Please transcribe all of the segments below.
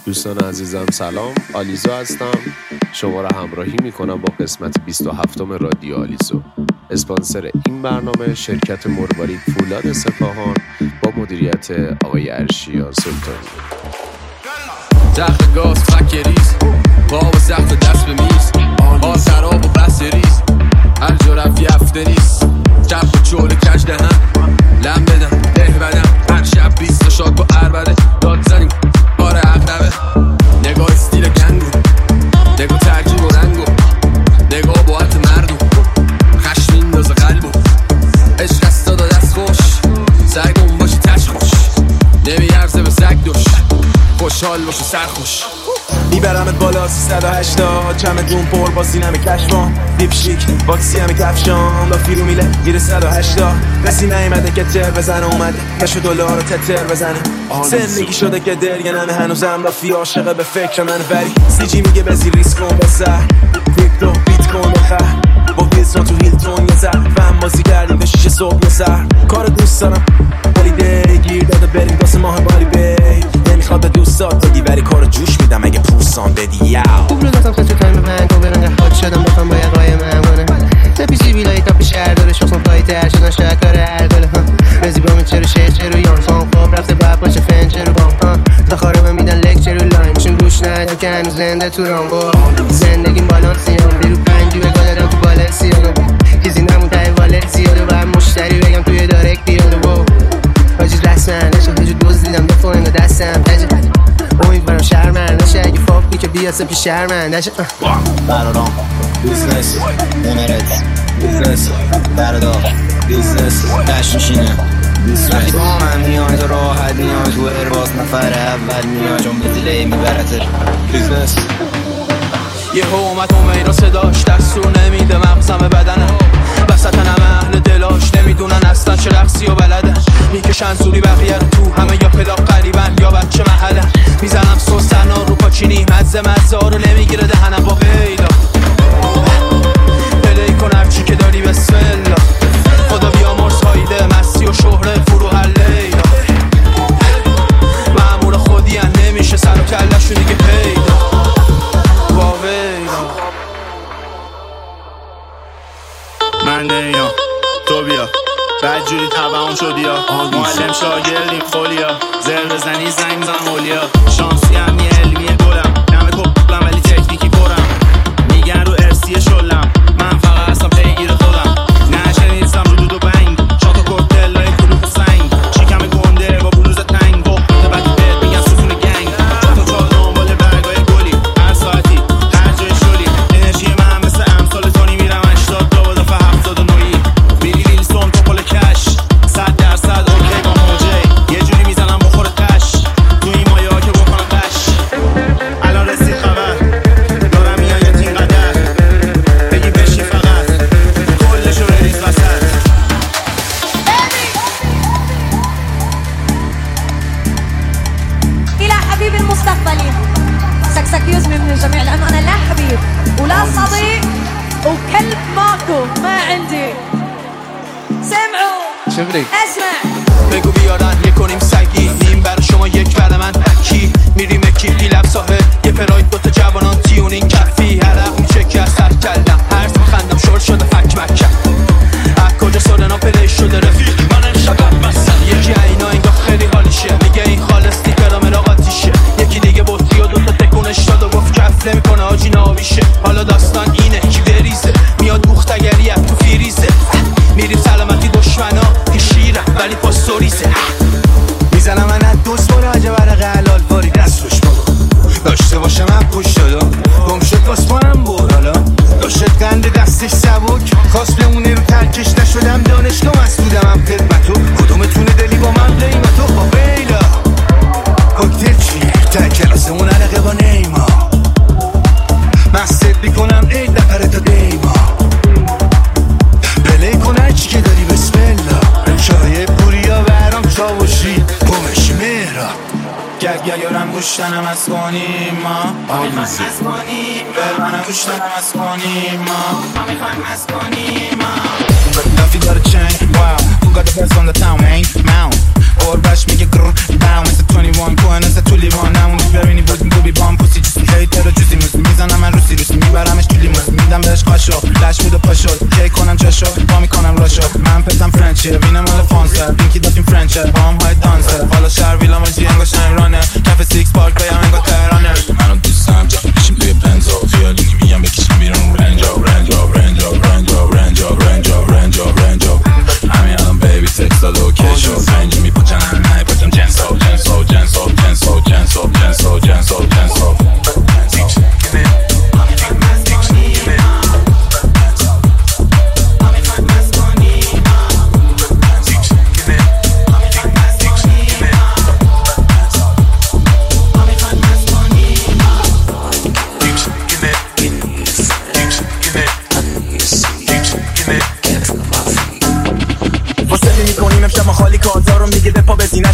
دوستان عزیزم سلام، آلیزو هستم. شما را همراهی میکنم با قسمت 27 رادیو آلیزو. اسپانسر این برنامه شرکت مروارید فولاد سپاهان با مدیریت آقای ارشیا سلطانی. زخم گاز فکریز باب سخت دست به میز با شراب و بحث ریز هر جا رفت یفته نیست جب و چول کج دهن لم بدم ده بدم هر شب 20 شاد با عربده داد زنیم بار عقربه نگاه استیل گنگو نگاه ترکیب و رنگو نگاه با حت مردو خشم میندازه قلبو عشق است دادا دست خوش سعی کن باشی تش خوش نمیارزه به سگ دوش خوشحال باشی سرخوش میبرمت بالا 380 چمدون پر با سینم کشفان دیپ شیک باکسی همه کفشان با فیرو میله میره 180 کسی نیمده که تر بزنه اومده کشو دلار رو تتر بزنه زندگی شده که درگنمه هنوزم رافی عاشقه به فکر من ولی سیجی میگه بزی ریسک کن بسر کریپتو بیت کن بخر با ویلسون تو هیلتون یه زر فهم بازی کردیم به 6 صبح یه سر کار دوست دارم هالیدی گیر داده بریم واسه ماه بالی بی نمیخواد به دوستات بگی ولی کارو جوش میدم اگه پوستان بدی یاو خوب رو دستم خسته تایم من برنگه حاد شدم بخوام باید قایم همونه تپیسی بیلایی تاپ شهر داره شخصم پایی تر شدن شاید کار هرگله رزی با من چرو شهر چرو یانسان خواب رفته باید باشه فن چرو بام دخاره من میدن لک چرو لاین چون گوش ندم که هنوز زنده تو رامبو زندگیم بالانسیام بیرو پنجی بگاه دادم تو بالنسیام چیزی نمون تای والنسیادو باید مشتری بگم توی دارک بیادو بو حاجیز رسمن نشه هجو دوز دیدم دو فورنگا دستم امیدوارم شرمن نشه اگه فاقی که بیاسم پیش شرمن نشه برادام بیزنس نمرت بیزنس برادام بیزنس دشنشینه وقتی با من میای تو راحت میای تو ارباز نفر اول میای چون به دیلی میبرته بیزنس یه اومد امیرا صداش دستور نمیده مغزم بدنم وسط همه اهل دلاش نمیدونن اصلا چه رقصی و بلدن میکشن زوری بقیه رو تو همه یا پداق قریبن یا بچه محلن میزنم سوسنا رو پاچینی مزه ها رو نمیگیره دهنم با قیلا پلی کن هرچی که داری بسم الله خدا بیامرز هایده مستی و شهره فرو هر لیلا مأمور خودی هم نمیشه سر و کلشو دیگه پیدا با ویلا من نمیام تو بیا بعد جوری تبعون شدی یا معلم شاگردیم خولیا زر بزنی زنگ میزنم اولیا شانسی هم یه علمیه گلم نمه کبلم ولی تکنیکی برم میگن رو ارسی شلم من فقط هستم پیگیر خودم نشنیدستم رو دود و بنگ شاکا کوکتل لای کلوف و سنگ شکم گنده با بلوز تنگ وقت بعدی بهت میگن ستون گنگ چون چال دنبال برگای گلی هر ساعتی هر جای شلی انرژی من مثل امثال تونی میرم 80 تا با دفعه 79 بیلی ویلسون تو پل کش 100% اوکی با موجه یه جوری میزنم بخور تش تو این مایه ها که بکنم قش الان رسید خبر دارم میاید این قدر بگی بشی فقط کلشو بریز وسط إلى حبيب المستقبلي سكسكيوز من جميع الأمانة لا حبيب ولا صديق وكلب ماكو ما عندي سمعوا اسمع بگو بیارن یه کنیم سگی این برای شما یک برای من کی میریم اکی لب ساحل یه پراید دوتا جوانان تیونین کفی هرق میشه که از سر کلم هرز میخندم شورت شده فک مکم از کجا سرنا پلی شده رفیق من امشب مثل یکی اینا انگاه خیلی حالیشه میگه این خالص دیگه ملاقاتیشه یکی دیگه بطری و دوتا تکونش داد و گفت کف نمیکنه آجی ناویشه حالا داستان اینه کی بریزه میاد بوختگری تو فیریزه میریم سلامتی دشمنا که شیرم ولی پاستوریزه میزنم من از دوست باره عجب برق حلال باری دست روش بارو داشته باشه من پوش شدم گم شد باز پانم برالا داشت قند دستش سبک خواست بمونه رو ترکش نشدم دانشگاه مسئولم هم خدمتو کدومتونه دلی با من قیمتو با بیلا کوکتل چیه تا کلاسمون عرقه با نیما مستت بیکنم ای دفره تا دیما پلی کن هرچی که داری بسم الله چای پوریا برام چاوشی گمش مهرا گگگرم گوشتنم از کنیم ما میخوایم از کنیم برمنم گوشتنم از کنیم ما میخوایم از کنیم Duffy got a chain, wow Who got the best on the town, man? Mount Or bash میگه grrr, down It's a 21 coin, it's a 21 Now I'm very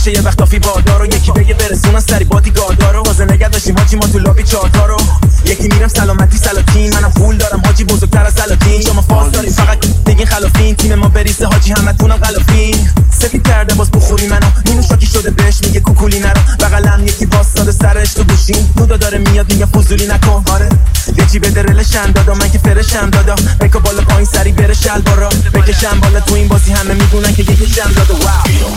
باشه یه وقت آفی باردارو یکی بگه برسونن سری بادی گاردارو تازه نگه داشتیم حاجی ما تو لابی چارتارو یکی میرم سلامتی سلاطین منم پول دارم حاجی بزرگتر از سلاطین شما فاز دارین فقط بگین خلافین تیم ما بریسه حاجی همتونم غلافین سفید کرده باز بخوری منو مینو شاکی شده بهش میگه کوکولی نرو بغلم یکی واسطاده سرش تو گوشین نودا داره میاد میگه فضولی نکن آره یه چی بده رلشم دادا من که فرشم دادا بکا بالا پایین سری بره شلوارا بکشم بالا تو این بازی همه میدونن که یکیشم دادا واو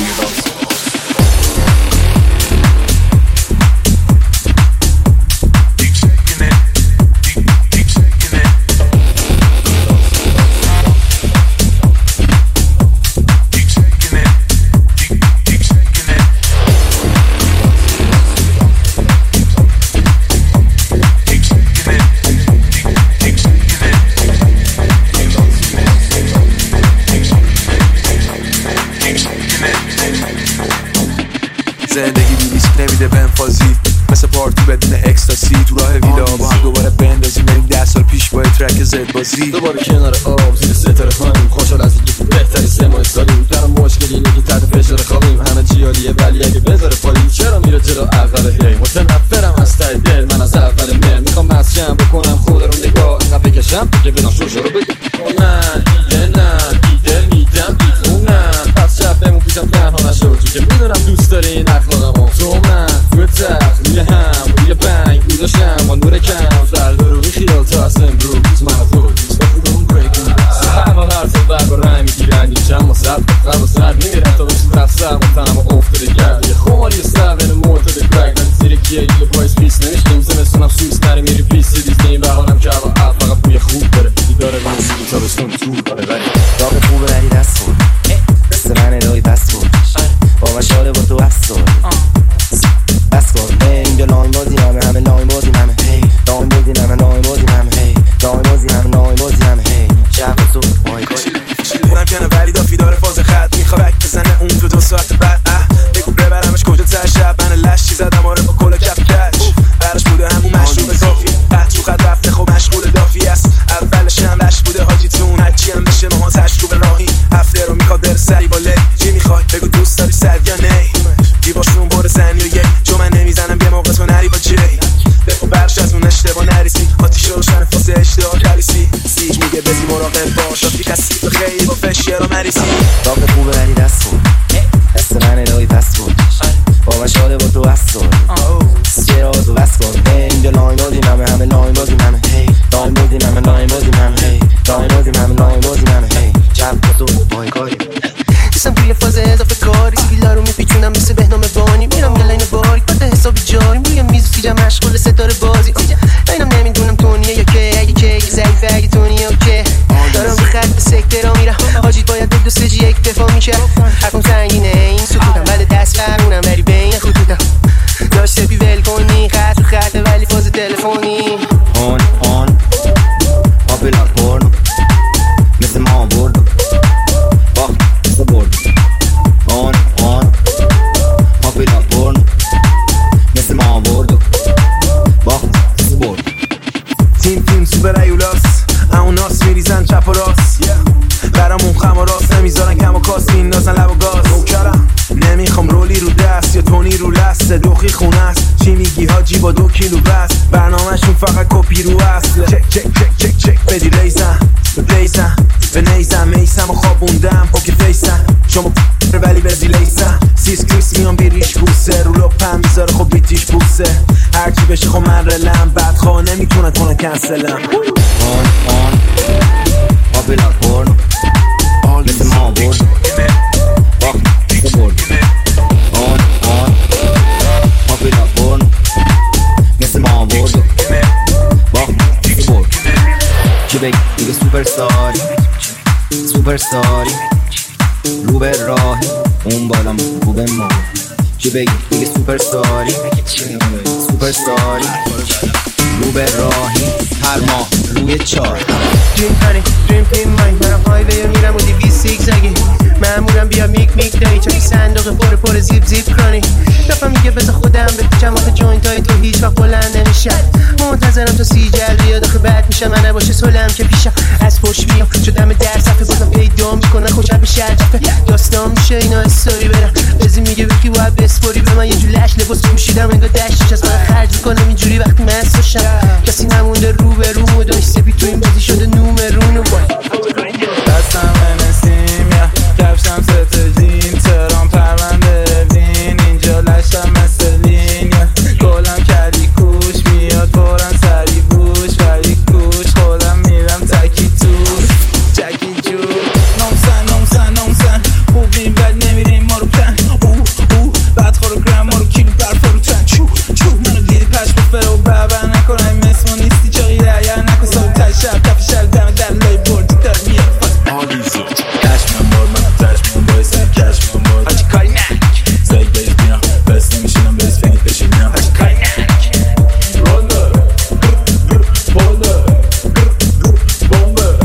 زندگی بی ریسک نمیده به انفازی مثل پارتی بدون اکستاسی تو راه ویلا با هم دوباره بندازیم بریم 10 سال پیش با ترک زد بازی دوباره کنار آب زیر ستاره خانیم خوشحال از اینکه بهتری 3 ماه سالیم در مشکلی اینه که تحت فشار خوابیم همه چی عالیه ولی اگه بذاره پالیم چرا میره جلو اول هی متنفرم از ته دل من از اول مر میخوام مسجم بکنم خود رو نگاه اینقدر بکشم که بدم شوشو رو بگم من نه دیده میدم بیتونم پس شب بمون پیشم تنها نشو تو که میدونم دوست داری این اخلاقمو تو من توی تخت روی هم روی بنگ گذاشتم با نور کم فردا رو بی خیال تا از امروز من خود دوست بخودم بریکون هوا هر تو بر رای میگیرن یه چند مصد بخر و سر میمیرن تا بشید رفت سر و تنم افتاده گرد یه خمالی سر بین معتده کرک من زیر کیه دیگه پایز پیس نمیشتیم زمستونم سویس نره میری پیس دیزده این بهانم که هوا عب فقط بوی خوب داره دیداره من سیدی تا بستون تو داره ولی داغ خوبه ولی دست خور دست من الهی بس خور با مشاله با تو بس خور بس خور اینجا لاین بازی همه لاین بازی همه لاین بازی همه لاین بازی همه لاین بازی همه لاین بازی همه شب تو مای کاری بودم کنه ولی دافی داره فاز خط میخوا بک بزنه اون تو 2 ساعت بعد بگو ببرمش کجا تر شب من لشی زدم آره با کل کف کچ برش بوده همون مشروب کافی قد تو خط رفته خب مشغول دافی است اولش هم لش بوده حاجی تون هرچی هم بشه ماها تشکوب راهی هفته رو میخواد بره سری با لی چی میخوای بگو دوست داری سر یا نه دیواشون بره زنی و یک جو من نمیزنم یه موقع تو نری با جی بخو برش از اون اشتباه نریسی آتیش روشن فاسه اشتباه کلیسی سیج میگه بزی مراقب باش آتی کسی تو خیلی با فشیه رو مریسی داغ خوبه ولی دست خور دست من الهی پس خور با مشاله با تو بس خور چرا تو بس خور اینجا لاین بازی همه لاین بازی همه لاین بازی همه لاین بازی همه لاین بازی همه لاین بازی همه شب تو مای کاری نیستم توی فاز اضافه کاری سیبیلا رو میپیچونم مثل بهنام بانی میرم یه لین باریک با حسابی جاریم روی میز فیجم مشغول ستاره بازی اینم نمیدونم تونیه یا که اگه که ضعیفه اگه تونیه اوکی دارم رو خط به سکترا میرم حاجیت باید به 2 3 یک دفاع میشه حرفم سنگینه این سکوتم ولی دست فرمونم ولی بین خطوطم داشته بی ول کنی خط رو خطه ولی فاز تلفنی آن پاپولار پورنو مثل ما بردو باخت مثل بردو آن پاپولار پورنو مثل ما بردو باخت مثل بردو تیم سوپر ایولاس اون ناس میریزن چپ و راست برامون خم و راست نمیذارن کم و کاس میندازن لب و گاز نوکرم نمیخوام رولی رو دست یا تونی رو لست دوخی خونه است چی میگی حاجی با 2 کیلو بس برنامهشون فقط کپی رو اصله چک بدی ریزم به نیزم میسم و خوابوندم پوکی فیسم شما ولی بزی لیسم سیس کریس میان بیریش بوسه رو لپم بیزاره خب بیتیش بوسه هرچی بشه خب من رلم بدخواه نمیتونن کنسلم آن پاپولار پورنو مثل ما بردو باخت مثل بردو آن پاپولار پورنو مثل ما بردو باخت مثل بردو چی بگی دیگه سوپر ستاری رو به راه اون بالام رو به ما چی بگی دیگه سوپر ستاری رو به راهی هر ماه روی 4 دریم مای منم هایوی میرم و 200 زیگزگی معمولم بیا میک دایی چاکی صندوق پر زیب کرانی دفعه میگه بذار خودم به جماعت جوینت های تو هیچ وقت بلند نمیشم منتظرم تا 30 جلدی یا داخل بعد میشم من نباشه سلم که پیشم از پشت بیام شدم در صفحه بازم پیدا میکنن خوشم به شرجفه داستان میشه اینا استوری برم بزی میگه بکی باید بسپاری به من یه جور لش لباس پوشیدم انگار دشتش از من خرج میکنم اینجوری وقتی مست باشم کسی نمونده رو به روم و داشت سپی تو این بازی شده نومرونه دستم نسیم یا کفشم ستجین ترام پرونده بین اینجا لشتم مثل لین یا گلم کردی کوش میاد فورن سری بوش ولی کوش خودم میرم تکی توش جکی جو نامسن خوبیم بد نمیریم ما رو پن بعد خورو گرم ما رو کیلو برفا رو تن چو منو دیدی پش بفره و بابر نکن این مثل ما نیستی جایی رعیر نکن سالم تای شب کف شر دم در لای بردی دار میاد آلیزو کشمم بار من تشمم باید سر کشمم بار هاچی کاری نک زیگ بیش بیام بس نمیشینم بیش فنید بشینم هاچی کاری نک رولر بولر بومبر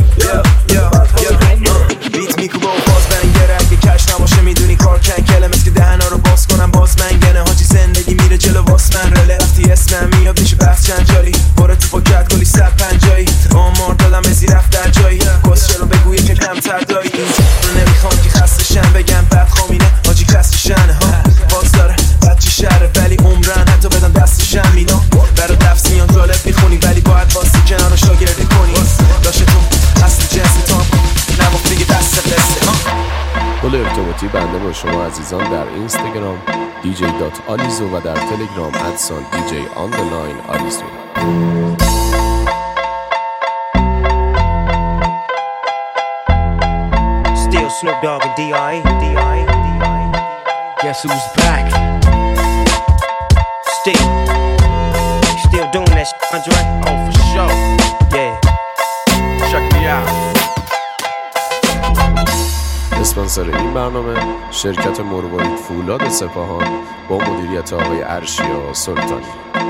بیت میکوبه و باز برنگره اگه کش نباشه میدونی کار کنکله مثل که دهنا رو باز کنم باز منگنه هاچی زندگی میره جلو واس من رله وقتی اسمم میاد میشه بحث چند جالی باره تو پاکت کلی 150 آمار دادم بزی رفت در جایی کسچه رو بگویه که کمتر دایی این رو نمیخوام که خستشن بگم بد خامینه حاجی کسشنه ها باز داره بچی شهره ولی عمرن حتی بدن دستشن میدام برا دفت میان جالب میخونی ولی باید واسه کنار شاگردی کنی داشته تو اصل جنسی تام نباخت دیگه دست قصه کل ارتباطی بنده با شما عزیزان در اینستاگرام dj.alizo و در تلگرام @dj_alizo. Still Snoop Dogg and D.I. Guess who's back? Still doing that shit, Andre? Oh, for sure. Yeah. Check me out. اسپانسر این برنامه شرکت مروارید فولاد سپاهان با مدیریت آقای ارشیا سلطانی.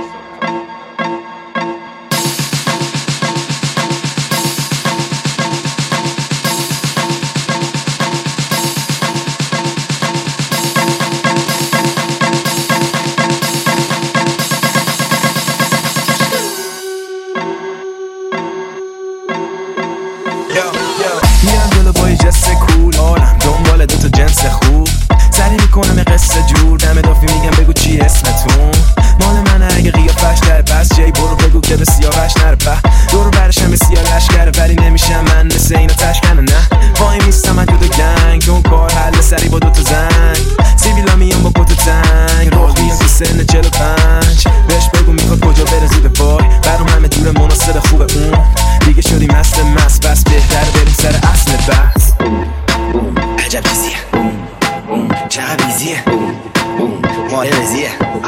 میرم جلو با یه جست کول آرم دنبال دوتا جنس خوب سری میکنم یه قصه جور دم دافی میگم بگو چی اسمتون مال من اگه قیافش داره پس جای برو بگو که به سیاوش نره په دورو برشم به سیاه لشکره ولی نمیشم من مثل اینا تشکنه نه وای میستم من دوتا گنگ اون کار حل سری با دوتا زنگ سیبیلا میام با کت تنگ راه بیان که سن 45 بهش بگو میخواد کجا بره زود وای برام همه دور مناسب خوبه اون دیگه شدی مست بس بهتر بریم سر اصل بحث عجب چیزیه چقدر بیزیه مال رزیه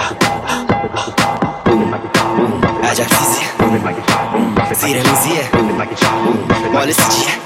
عجب چیزیه زیر میزیه مال سیچیه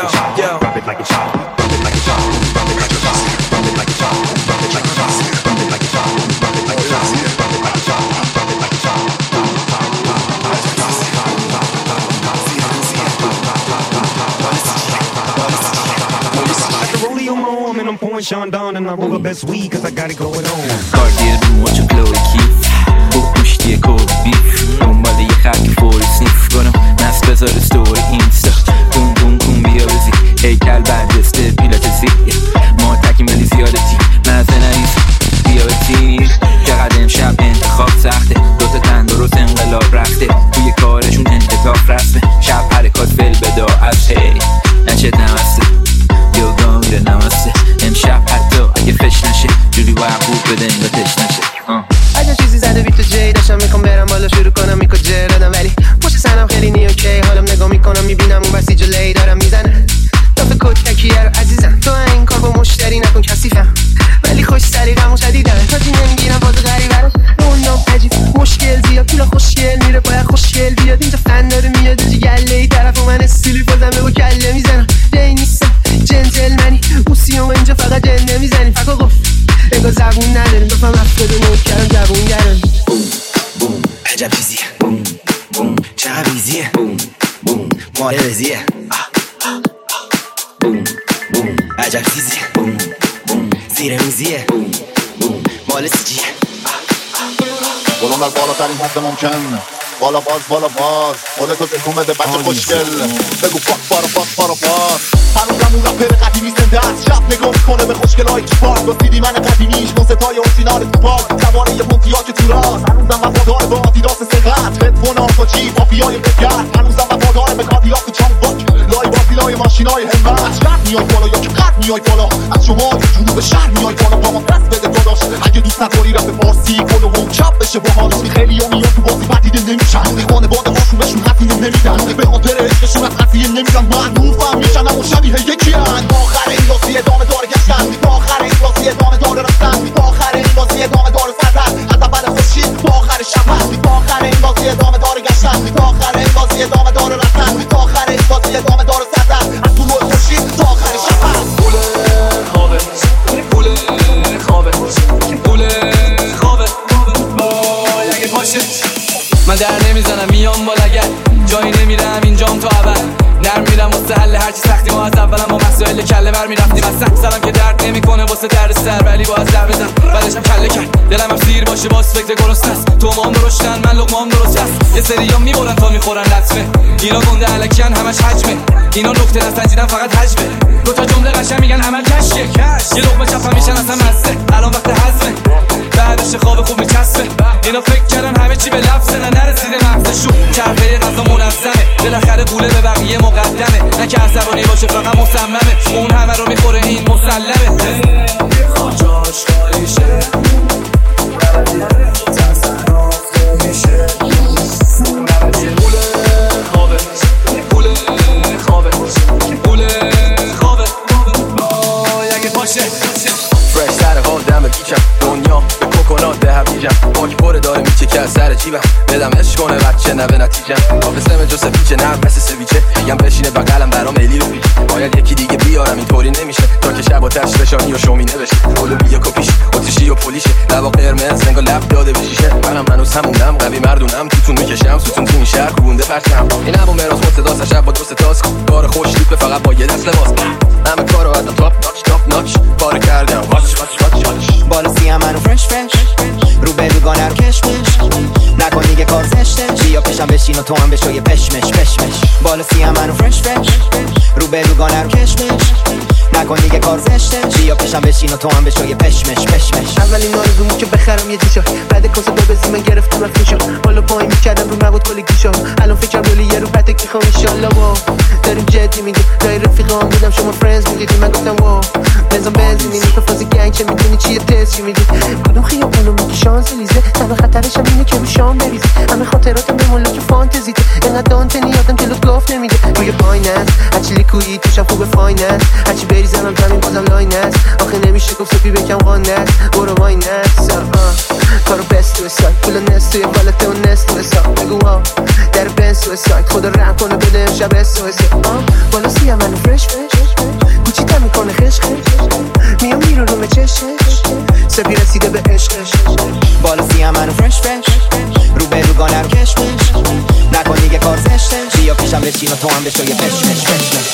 I'm pouring Sean down and I roll the best weed cause I got it going on. کاردیه رو چه کلوی کیف خوب پوشتیه کوب بیف دنبال یه خرک فوری سنیف کنم مست بذار ستوری اینستا کون بیا بزی هیکل برجسته پیلاتسی ما تکیم ولی زیادتی مزه نریز بیا بزی چقدر امشب انتخاب سخته دوتا تندرست انقلاب رفته توی کارشون انتخاب رسمه شب حرکات فل بدا از هی نچت نمسته یوگا میره نمسته امشب حتی اگه فش نشه جوری باید خوب بده اینگاه تش نشه اگه چیزی زده بیت و جی داشتم میخوام برم بالا شروع کنم میکو جر دادم ولی پشت سنم خیلی نیوکی حالم نگاه میکنم میبینم اون بسی جلوی دارم میزنه دافه کتکیه رو عزیزم تو این کار با مشتری نکن کسیفم ولی خوش سریقم و شدیدم تا جی نمیگیرم باز غریبه رو روندام عجیب مشکل زیاد پولا خوشگل میره باید خوشگل بیاد اینجا فن داره میاد جی گله ای طرف و من استیلی بازم به با کله میزنم جای نیستم جنتلمنی اوسیوم اینجا فقط جنده میزنی فکر گفت انگاه زبون نداریم بفهم 79 کردم جبون گرم عجب چیزیه چقدر بیزیه مال رزیه عجب چیزیه زیر میزیه مال سیچیه بلون در بالاترین حد ممکن بالا باز خودتو تکون بده بچه خوشگل بگو پاک پارا هنوزم اون رپر قدیمی زنده است. شب نگاه میکنه به خوشگلای تو پارک با سیدی من قدیمیش با ستای اورجینال تو پارک توانه یه پونتیا که تو راست. هنوزم وفادار به آدیداس سقط هدفون آفاجی مافیای بگرد. هنوزم وفادار به کادیلاک و چامباک لای بافیلای ماشینای همت. شب میای بالا یا که قد میای بالا از شما جنوب شهر میای بالا با ما دست بده داداش. اگه دوست نداری رپ فارسی کلو هم چپ بشه با ما خیلی ها میان تو بازی بعد دیده نمیشن خانواده هاشون بهشون حفیه نمیدن به خاطر عشقشون از حفیه نمیدن معروفم میشن اما شبیه یکی هن. با آخر این بازی ادامه داره گشتن با آخر این بازی ادامه داره رفتن با آخر این بازی ادامه داره سردن از اول خورشید با آخر شب با آخر این بازی ادامه داره گشتن با آخر این بازی ادامه داره رفتن با آخر این بازی ادامه داره سردن از طلوع خورشید تا آخر شب پول خوابه پول خوابه پول خوابه وای اگه باشه من در نمیزنم میام با لگد جایی نمیرم اینجام تا ابد نرم میرم واسه حل هرچی سختی ما از اولم با مسائل کله بر میرفتیم از سخت سرم که درد نمیکنه واسه درد سر ولی با از در بزن بعدشم کله کرد دلم هم سیر باشه باز فکر گرست است تو مام درشتن من لقمام درست است یه سری ها میبرن تا میخورن لطمه اینا گنده علکن همش حجمه اینا نکته نسنجیدن فقط حجمه دو تا جمله قشنگ میگن عمل کشه یه لقمه چپم میشن اصلا مزه الان وقت هضمه بعدش خواب خوب میچسبه اینا فکر کردن همه چی به لفظه نه نرسیده مغزشون چرخه غذا منظمه بالاخره گوله به بقیه مقدمه نه که عصبانی باشه فقط مصممه اون همه رو میخوره این مسلمه خاجاش خالی شه دنیا به کوکونات به هویجم پاک پره داره میچه که از سر جیبم بدم عشق کنه بچه نه به نتیجم آفسم جو سفیچه نرم مثل سویچه میگم بشینه بقلم برام ایلی رو پیچ باید یکی دیگه بیارم اینطوری نمیشه تا که شب آتش رشانی و شومینه بشه قلوبی و کپیش اتریشی و پولیشه لبا قرمز رنگا لب داده بشیشه منم هنوز همونم قوی مردونم توتون میکشم ستون تو این شهر کوبونده پرچم اینم و مراز متداس شب با دوست تاس کار خوش لیپه فقط با یه دست لباس همه کارو ادم تاپ ناچ کار کردم واچ بالا سیام منو فرش رو به روگانه رو کشمش نکن دیگه کار زشته بیا پیشم بشین و تو هم بشو یه پشمش بالا سیام منو فرش رو به روگانه رو کشمش نکن دیگه کار زشته بیا پیشم بشین و تو هم بشو یه پشمش اولین آرزومو که بخرم یه دیشا بعد کاسه ببزی من گرفتم رفتیشا بالا پایین میکردم رو مبود کلی گیشا الان فکرم رولی یه رو پتک میخوام انشالله وا داریم جدی میگه دای رفیقام بودم شما فرندز میگیدی من گفتم وا بنزین میدی تو فازی گنگ چه میدونی چیه تست چی میگی کدوم خیابونو میگی شانزلیزه تبه خطرش هم اینه که رو شام بریزه همه خاطراتم به ملاک فانتزیته اینقدر دانتنی یادم جلوت گاف نمیده روی پایین است هرچی لیکویی توشم خوبه فاین است هرچی بریزم هم زمین بازم لاین است آخه نمیشه گفت سپی بکم قان است برو واین است کارو بست تو سایت پول نست توی بالت و نست تو حساب بگو ها در بنس تو سایت خدا رحم کنه بده امشب اس و بالا سیام منو فرش کوچی تا میکنه خش میام میرو رو مچش سپی رسیده به عشقش بالا سیام منو فرش رو به روگانه رو کشمش نکن دیگه کار زشته بیا پیشم بشین و تو هم بشو یه پشمش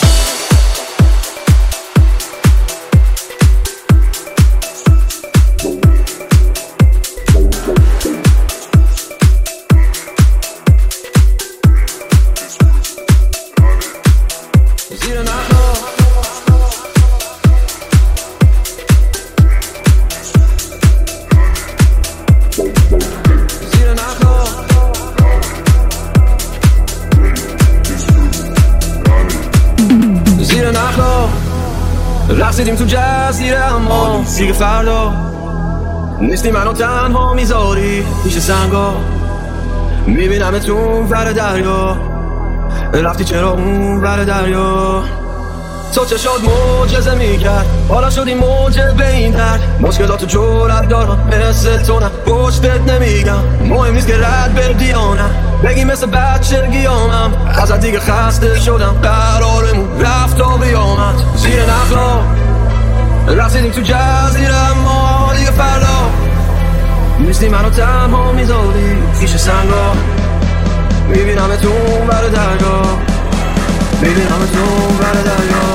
رقصیدیم تو جزیره اما دیگه فردا نیستی منو تنها میذاری پیش سنگا میبینم تو ور دریا رفتی چرا اون ور دریا تو چه شد معجزه میکرد حالا شدی موجه به این درد مشکلاتو جرأت دارم مثل تو نه پشتت نمیگم مهم نیست که رد بر دیانم بگی مثل بچه گیامم ازت دیگه خسته شدم قرارمون رفت و بیامد زیر نخلا رسیدیم تو جزیره اما دیگه فردا نیستی منو تنها میذاری پیش سنگا میبینم تو بر دریا میبینم تو بر دریا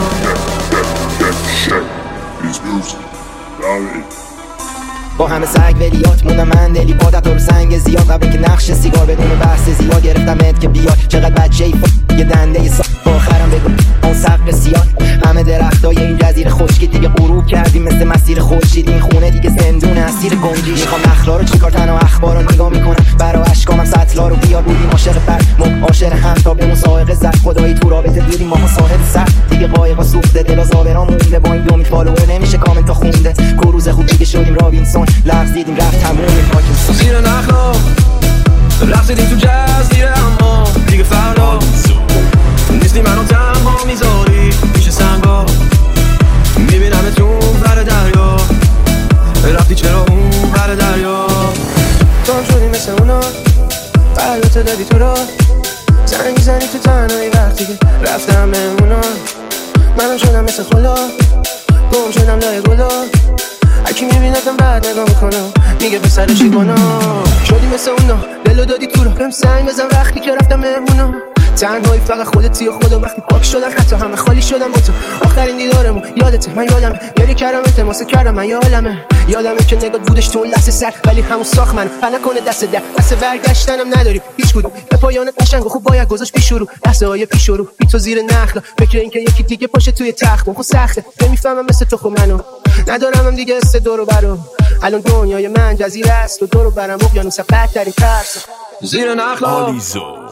با همه سگ ولیات موندم من دلی پادت رو سنگ زیاد قبل که نقش سیگار بدون بحث زیاد گرفتمت که بیاد چقدر بچه ای یه دنده ای آخرم بگو همون سقف سیاه. همه درختای این جزیره خشکی دیگه غروب کردیم مثل مسیر خورشید. این خونه دیگه زندون اسیر گنجی. میخوام نخلا رو چیکار تنها اخبار رو نگاه میکنم برا اشکامم سطلا رو بیار بودیم عاشق فرد عاشق هم تا به مسابقه زد. خدایی تو رابطه بودیم ما صاحب سر دیگه قایقا سوخته دل زابرا مونده با این دومی فالوور نمیشه کامنت تا خونده. کروز خوب دیگه شدیم رابینسون لغز دیدیم رفت تموم پاکستان. زیر نخلا رفتیم تو جزیره اما دیگه فردا نیستی منو تنها میذاری میشه سنگا. میبینم تو بر دریا رفتی چرا اون بر دریا. تو هم شدی مثل اونا قلبتو دادی تو را زنگ میزنی تو تنهایی وقتی که رفتم مهمونا. منم شدم مثل خلا گم شدم لای گلا. هرکی میبینتم بعد نگاه میکنم میگه پسرشی گناه. شدی مثل اونا دلو دادی تو را بهم سنگ بزن وقتی که رفتم مهمونا. تنهایی فقط خودتی و خودم وقتی پاک شدم حتی همه خالی شدم با تو. آخرین دیدارمون یادته من یادمه گریه کردم التماس کردم من یادمه که نگات بودش تو اون لحظه سر ولی همون ساخت منو فنا کنه دست در واسه برگشتنم نداری هیچ کدوم به پایانت قشنگ و خوب باید گذاشت پیش رو لحظه های پیش رو بی تو زیر نخلا. فکر این که یکی دیگه پاشه توی تخت خب سخته نمیفهمم مثل تو خب منو ندارم هم دیگه است دور و برو. الان دنیای من جزیره است و دور و برم اقیانوس بدترین ترس. زیر نخلا آلیزو